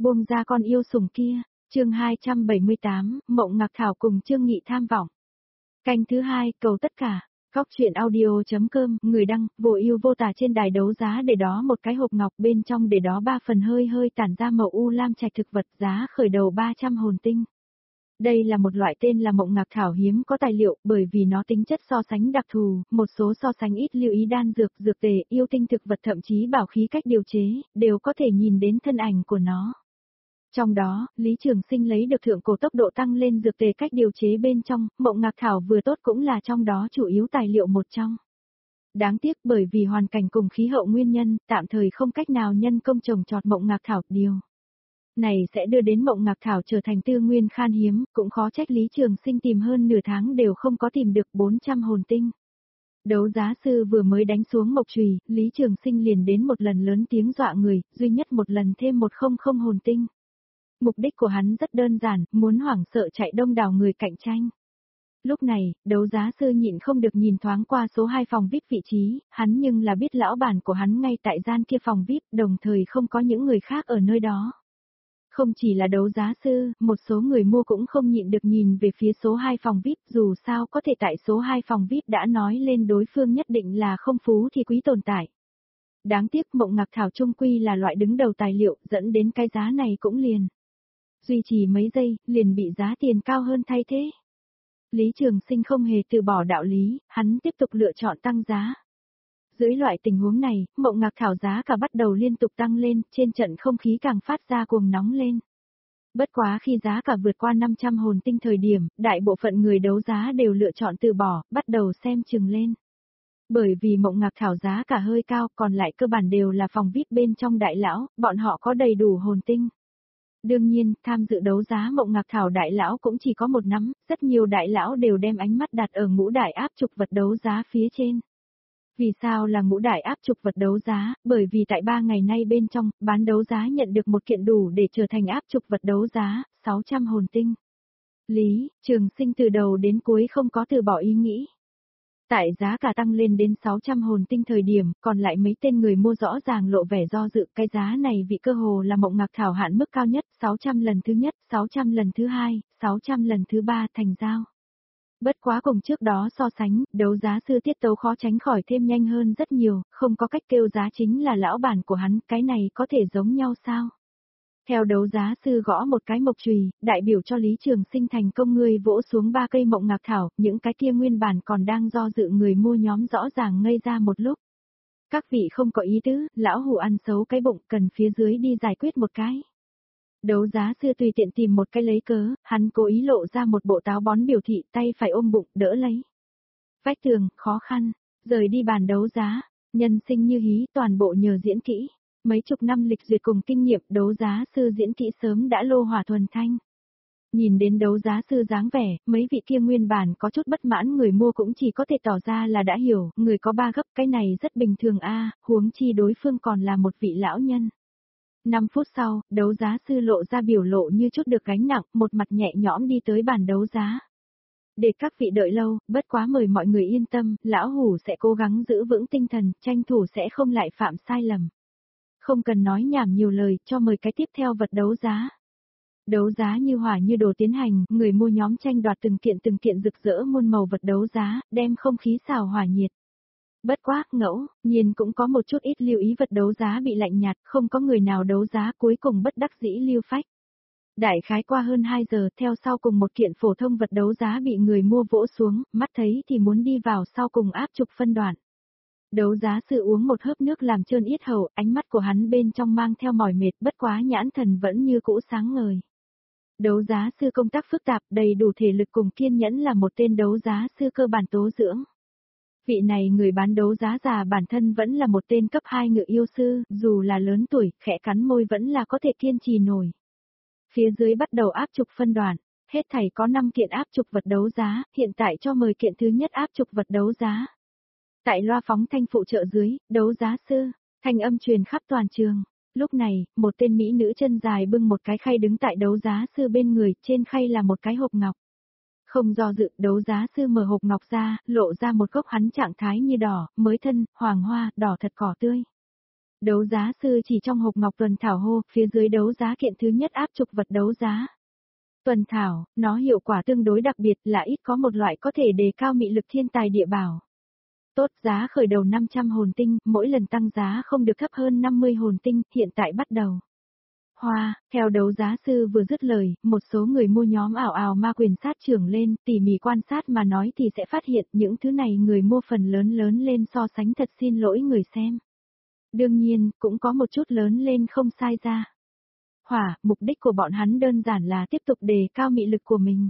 Buông ra con yêu sủng kia, chương 278, Mộng Ngạc Thảo cùng Trương Nghị tham vọng. Canh thứ 2, cầu tất cả. Góc truyện audio.com, người đăng, vô ưu vô tả trên đài đấu giá để đó một cái hộp ngọc bên trong để đó 3 phần hơi hơi tản ra màu u lam trạch thực vật giá khởi đầu 300 hồn tinh. Đây là một loại tên là Mộng Ngạc Thảo hiếm có tài liệu bởi vì nó tính chất so sánh đặc thù, một số so sánh ít lưu ý đan dược, dược tề, yêu tinh thực vật thậm chí bảo khí cách điều chế, đều có thể nhìn đến thân ảnh của nó. Trong đó, Lý Trường Sinh lấy được thượng cổ tốc độ tăng lên dược tề cách điều chế bên trong, Mộng Ngạc Thảo vừa tốt cũng là trong đó chủ yếu tài liệu một trong. Đáng tiếc bởi vì hoàn cảnh cùng khí hậu nguyên nhân, tạm thời không cách nào nhân công trồng trọt Mộng Ngạc Thảo, điều này sẽ đưa đến Mộng Ngạc Thảo trở thành tư nguyên khan hiếm, cũng khó trách Lý Trường Sinh tìm hơn nửa tháng đều không có tìm được 400 hồn tinh. Đấu giá sư vừa mới đánh xuống mộc chùy, Lý Trường Sinh liền đến một lần lớn tiếng dọa người, duy nhất một lần thêm 100 hồn tinh. Mục đích của hắn rất đơn giản, muốn hoảng sợ chạy đông đảo người cạnh tranh. Lúc này, đấu giá sư nhịn không được nhìn thoáng qua số 2 phòng VIP vị trí, hắn nhưng là biết lão bản của hắn ngay tại gian kia phòng VIP, đồng thời không có những người khác ở nơi đó. Không chỉ là đấu giá sư, một số người mua cũng không nhịn được nhìn về phía số 2 phòng VIP, dù sao có thể tại số 2 phòng VIP đã nói lên đối phương nhất định là không phú thì quý tồn tại. Đáng tiếc Mộng Ngạc Thảo trung quy là loại đứng đầu tài liệu, dẫn đến cái giá này cũng liền duy trì mấy giây, liền bị giá tiền cao hơn thay thế. Lý Trường Sinh không hề từ bỏ đạo lý, hắn tiếp tục lựa chọn tăng giá. Dưới loại tình huống này, Mộng Ngạc Thảo giá cả bắt đầu liên tục tăng lên, trên trận không khí càng phát ra cuồng nóng lên. Bất quá khi giá cả vượt qua 500 hồn tinh thời điểm, đại bộ phận người đấu giá đều lựa chọn từ bỏ, bắt đầu xem chừng lên. Bởi vì Mộng Ngạc Thảo giá cả hơi cao, còn lại cơ bản đều là phòng VIP bên trong đại lão, bọn họ có đầy đủ hồn tinh. Đương nhiên, tham dự đấu giá Mộng Ngạc Thảo đại lão cũng chỉ có một nắm, rất nhiều đại lão đều đem ánh mắt đặt ở ngũ đại áp trục vật đấu giá phía trên. Vì sao là ngũ đại áp trục vật đấu giá? Bởi vì tại 3 ngày nay bên trong, bán đấu giá nhận được một kiện đủ để trở thành áp trục vật đấu giá, 600 hồn tinh. Lý Trường Sinh từ đầu đến cuối không có từ bỏ ý nghĩ. Tại giá cả tăng lên đến 600 hồn tinh thời điểm, còn lại mấy tên người mua rõ ràng lộ vẻ do dự, cái giá này vị cơ hồ là Mộng Ngạc Thảo hạn mức cao nhất, 600 lần thứ nhất, 600 lần thứ hai, 600 lần thứ ba thành giao. Bất quá cùng trước đó so sánh, đấu giá sư tiết tấu khó tránh khỏi thêm nhanh hơn rất nhiều, không có cách kêu giá chính là lão bản của hắn, cái này có thể giống nhau sao? Theo đấu giá sư gõ một cái mộc chùy, đại biểu cho Lý Trường Sinh thành công người vỗ xuống 3 cây Mộng Ngạc Thảo, những cái kia nguyên bản còn đang do dự người mua nhóm rõ ràng ngây ra một lúc. Các vị không có ý tứ, lão hủ ăn xấu cái bụng, cần phía dưới đi giải quyết một cái. Đấu giá sư tùy tiện tìm một cái lấy cớ, hắn cố ý lộ ra một bộ táo bón biểu thị, tay phải ôm bụng, đỡ lấy vách tường, khó khăn, rời đi bàn đấu giá, nhân sinh như hí, toàn bộ nhờ diễn kỹ. Mấy chục năm lịch duyệt cùng kinh nghiệm, đấu giá sư diễn kỹ sớm đã lô hỏa thuần thanh. Nhìn đến đấu giá sư dáng vẻ, mấy vị kia nguyên bản có chút bất mãn người mua cũng chỉ có thể tỏ ra là đã hiểu, người có 3 gấp, cái này rất bình thường a, huống chi đối phương còn là một vị lão nhân. 5 phút sau, đấu giá sư lộ ra biểu lộ như chút được gánh nặng, một mặt nhẹ nhõm đi tới bàn đấu giá. Để các vị đợi lâu, bất quá mời mọi người yên tâm, lão hủ sẽ cố gắng giữ vững tinh thần, tranh thủ sẽ không lại phạm sai lầm. Không cần nói nhảm nhiều lời, cho mời cái tiếp theo vật đấu giá. Đấu giá như hỏa như đồ tiến hành, người mua nhóm tranh đoạt từng kiện rực rỡ muôn màu vật đấu giá, đem không khí xào hỏa nhiệt. Bất quá, ngẫu nhiên cũng có một chút ít lưu ý vật đấu giá bị lạnh nhạt, không có người nào đấu giá, cuối cùng bất đắc dĩ lưu phách. Đại khái qua hơn 2 giờ, theo sau cùng một kiện phổ thông vật đấu giá bị người mua vỗ xuống, mắt thấy thì muốn đi vào sau cùng áp trục phân đoạn. Đấu giá sư uống một hớp nước làm trơn yết hầu, ánh mắt của hắn bên trong mang theo mỏi mệt, bất quá nhãn thần vẫn như cũ sáng ngời. Đấu giá sư công tác phức tạp, đầy đủ thể lực cùng kiên nhẫn là một tên đấu giá sư cơ bản tố dưỡng. Vị này người bán đấu giá già bản thân vẫn là một tên cấp 2 ngự yêu sư, dù là lớn tuổi, khẽ cắn môi vẫn là có thể kiên trì nổi. Phía dưới bắt đầu áp trục phân đoạn, hết thảy có 5 kiện áp trục vật đấu giá, hiện tại cho mời kiện thứ nhất áp trục vật đấu giá. Tại loa phóng thanh phụ trợ dưới, đấu giá sư, thanh âm truyền khắp toàn trường. Lúc này, một tên mỹ nữ chân dài bưng một cái khay đứng tại đấu giá sư bên người, trên khay là một cái hộp ngọc. Không do dự, đấu giá sư mở hộp ngọc ra, lộ ra một gốc hắn trạng thái như đỏ, mới thân, hoàng hoa, đỏ thật cỏ tươi. Đấu giá sư chỉ trong hộp ngọc tuần thảo hô, phía dưới đấu giá kiện thứ nhất áp trục vật đấu giá. Tuần thảo, nó hiệu quả tương đối đặc biệt là ít có một loại có thể đề cao mị lực thiên tài địa bảo. Tốt, giá khởi đầu 500 hồn tinh, mỗi lần tăng giá không được thấp hơn 50 hồn tinh, hiện tại bắt đầu. Hoa, theo đấu giá sư vừa dứt lời, một số người mua nhóm ảo ảo ma quyền sát trưởng lên, tỉ mỉ quan sát mà nói thì sẽ phát hiện những thứ này người mua phần lớn lên so sánh thật xin lỗi người xem. Đương nhiên, cũng có một chút lớn lên không sai ra. Hỏa, mục đích của bọn hắn đơn giản là tiếp tục đề cao mị lực của mình.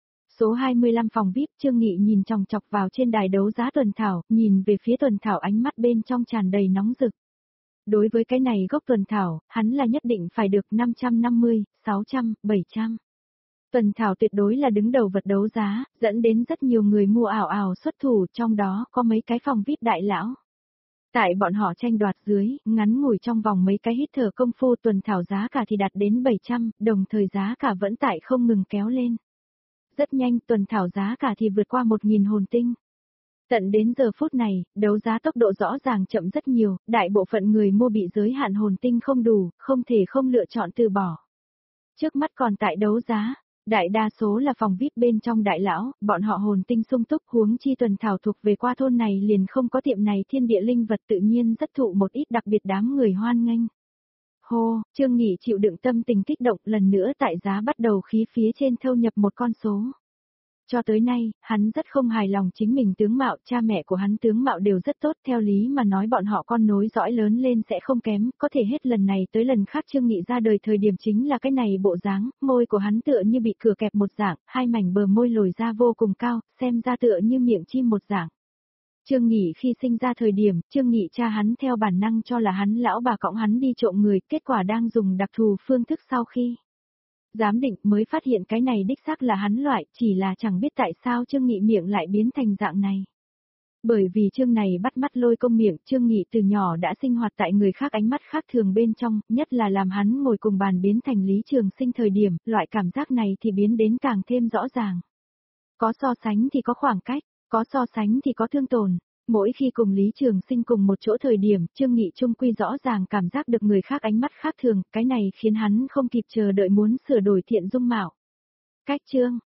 Số 25 phòng VIP, Trương Nghị nhìn chòng chọc vào trên đài đấu giá tuần thảo, nhìn về phía tuần thảo ánh mắt bên trong tràn đầy nóng rực. Đối với cái này gốc tuần thảo, hắn là nhất định phải được 550, 600, 700. Tuần thảo tuyệt đối là đứng đầu vật đấu giá, dẫn đến rất nhiều người mua ảo ảo xuất thủ, trong đó có mấy cái phòng VIP đại lão. Tại bọn họ tranh đoạt dưới, ngắn ngủi trong vòng mấy cái hít thở công phu tuần thảo giá cả thì đạt đến 700, đồng thời giá cả vẫn tại không ngừng kéo lên. Rất nhanh tuần thảo giá cả thì vượt qua 1.000 hồn tinh. Tận đến giờ phút này, đấu giá tốc độ rõ ràng chậm rất nhiều, đại bộ phận người mua bị giới hạn hồn tinh không đủ, không thể không lựa chọn từ bỏ. Trước mắt còn tại đấu giá, đại đa số là phòng VIP bên trong đại lão, bọn họ hồn tinh sung túc, huống chi tuần thảo thuộc về qua thôn này liền không có tiệm này thiên địa linh vật tự nhiên rất thụ một ít đặc biệt đám người hoan nghênh. Hô, Trương Nghị chịu đựng tâm tình kích động lần nữa tại giá bắt đầu khí phía trên thâu nhập một con số. Cho tới nay, hắn rất không hài lòng chính mình tướng mạo, cha mẹ của hắn tướng mạo đều rất tốt, theo lý mà nói bọn họ con nối dõi lớn lên sẽ không kém, có thể hết lần này tới lần khác Trương Nghị ra đời thời điểm chính là cái này bộ dáng, môi của hắn tựa như bị cửa kẹp một dạng, hai mảnh bờ môi lồi ra vô cùng cao, xem ra tựa như miệng chim một dạng. Trương Nghị khi sinh ra thời điểm, Trương Nghị cha hắn theo bản năng cho là hắn lão bà cõng hắn đi trộm người, kết quả đang dùng đặc thù phương thức sau khi giám định mới phát hiện cái này đích xác là hắn loại, chỉ là chẳng biết tại sao Trương Nghị miệng lại biến thành dạng này. Bởi vì Trương này bắt mắt lôi công miệng, Trương Nghị từ nhỏ đã sinh hoạt tại người khác ánh mắt khác thường bên trong, nhất là làm hắn ngồi cùng bàn biến thành Lý Trường Sinh thời điểm, loại cảm giác này thì biến đến càng thêm rõ ràng. Có so sánh thì có khoảng cách, có so sánh thì có thương tổn. Mỗi khi cùng Lý Trường Sinh cùng một chỗ thời điểm, Trương Nghị trung quy rõ ràng cảm giác được người khác ánh mắt khác thường, cái này khiến hắn không kịp chờ đợi muốn sửa đổi thiện dung mạo. Cách chương,